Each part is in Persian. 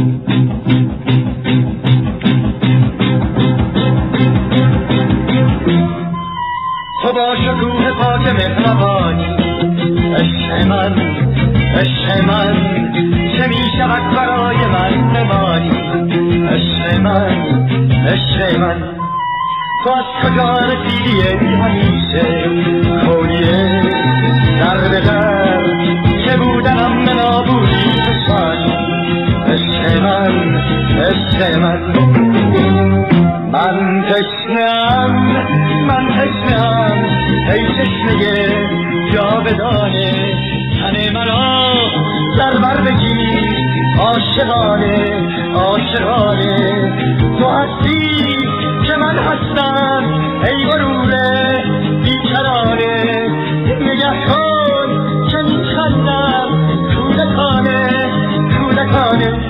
تو با شکوه پاک مهربانی، عشق من عشق من چه می شود برای من بمانی. عشق من عشق من تو از کجا رسیدی همیشه کویه در به در که بودنم به نابودی کشانی. عشق من عشق من من تشنم ای تشنه جاودانه تن مرا در بر بگیر عاشقانه عاشقانه. تو هستی که من هستم ای غرور بیکرانه. نگه کن که میخندم کودکانه کودکانه.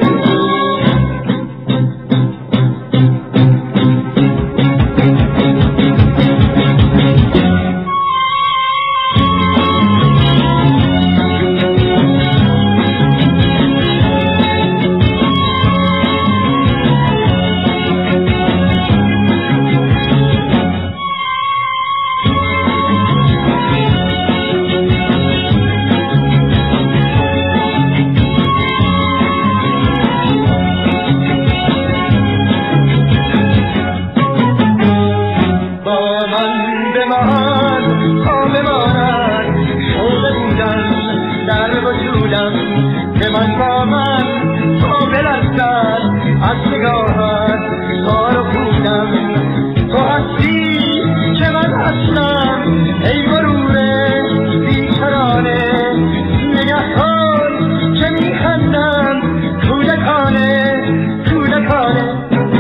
که من با من تو بلرزد از نگاهت کار بودم. تو هستی که من هستم ای غرور بیکرانه. نگه کن که میخندم کودکانه کودکانه.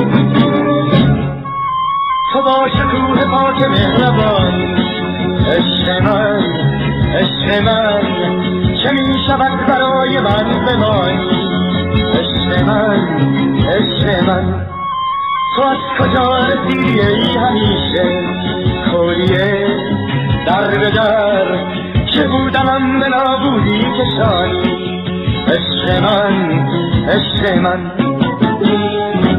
تو با شکوه پاک مهربانی، عشق من عشق من چه می شود برای من بمانی. عشق من عشق من تو از کجا رسیدی ای همیشه کویه در به در که بودنم به نابودی کشانی. عشق من عشق من